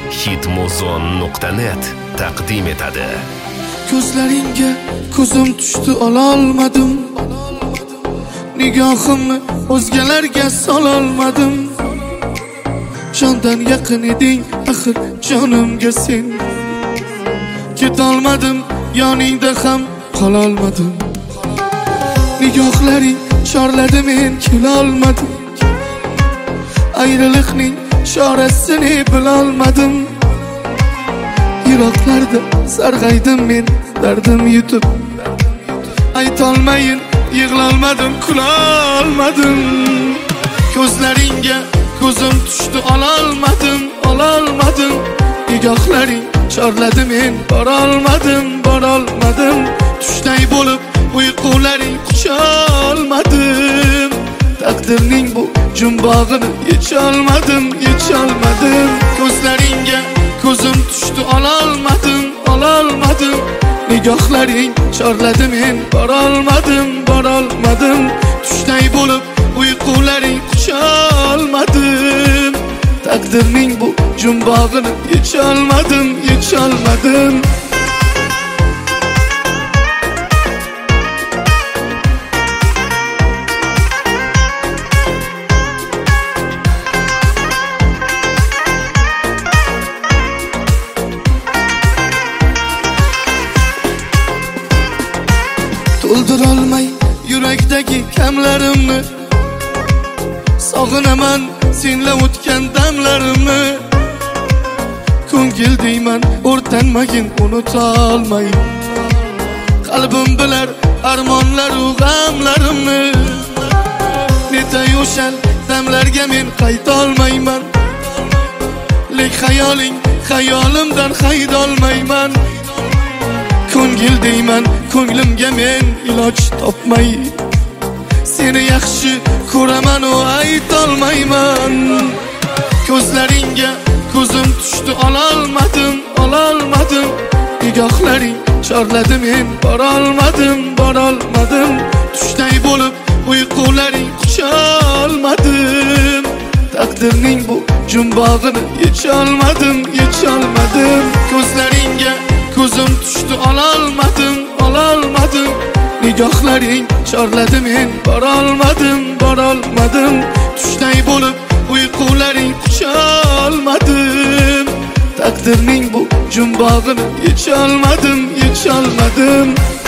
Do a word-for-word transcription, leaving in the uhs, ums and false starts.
hitmuzon nuqta net taqdim etadi. Ko'zlaringga ko'zim tushdi, ololmadim. Nigohimni o'zgalarga sololmadim. Jondan yaqin eding, axir jonimga sen. Ketolmadim, yoningda ham qololmadim. Nigohlaring chorladi, men kelolmadim. Ayriliqning chorasini bilolmadim. Yiroqlarda sarg'aydim men, dardim yutib. Aytolmayin, yig'lolmadim, kulolmadim. Ko'zlaringga ko'zim tushdi, ololmadim, ololmadim. Nigohlaring chorladi, men borolmadim, borolmadim. Tushday bo'lib uyqularing qucholmadim. Taqdirning bu jumbog'ini yecholmadim, yecholmadim. Ko'zlaringga ko'zim tushdi, ololmadim, ololmadim. Nigohlaring chorladi, men borolmadim, borolmadim. Tushday bo'lib uyqularing qucholmadim. Taqdirning bu jumbog'ini yecholmadim, yecholmadim. To'ldirolmay yurakdagi kamlarimni, sog'inaman senla o'tgan damlarimni. Ko'ngil deyman, o'rtanmagin, unutolmay. Qalbim bilar armonlar u g'amlarimni. Netay o'sha damlarga men qaytolmayman. Lek xayoling xayolimdan haydolmayman. Ko'ngil deyman, ko'nglimga men iloj topmay. Seni yaxshi ko'raman u aytolmayman. Ko'zlaringga ko'zim tushdi, ololmadim, ololmadim. Nigohlaring chorladi, men borolmadim, borolmadim. Tushday bo'lib uyqularing qucholmadim. Taqdirning bu jumbog'ini yecholmadim, yecholmadim. Ko'zlaringga ko'zim tushdi, ololmadim, ololmadim. Nigohlaring chorladi, men borolmadim, borolmadim. Tushday bo'lib uyqularing qucholmadim. Taqdirning bu jumbog'ini yecholmadim, yecholmadim.